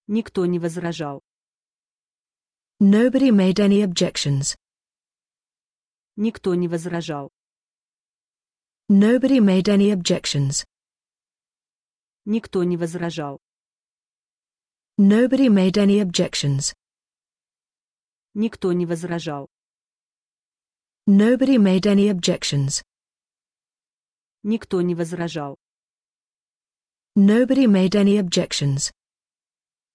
Никто не возражал. Nobody made any objections. Никто не возражал. Nobody made any objections. Никто не возражал. Nobody made any objections. Никто не возражал. Nobody made any objections. Никто не возражал. Nobody made any objections.